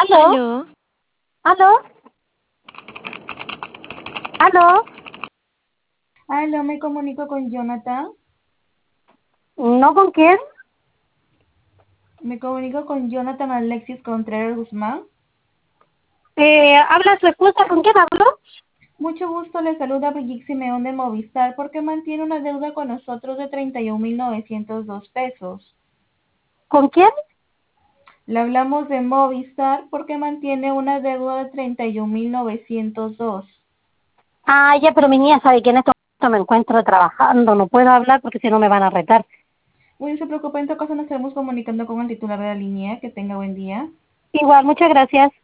¿Aló? Aló, ¿Aló? ¿Aló? aló, me comunico con Jonathan. ¿No con quién? Me comunico con Jonathan Alexis Contreras Guzmán. ¿Habla su esposa? ¿Con quién habló? Mucho gusto, le saluda Brigitte Simeón de Movistar porque mantiene una deuda con nosotros de 31.902 pesos. ¿Con quién? Le hablamos de Movistar porque mantiene una deuda de 31.902. Ah, ya, pero mi niña sabe que en este momento me encuentro trabajando. No puedo hablar porque si no me van a retar. Muy no se preocupe, en todo caso nos estaremos comunicando con el titular de la línea. Que tenga buen día. Igual, muchas gracias.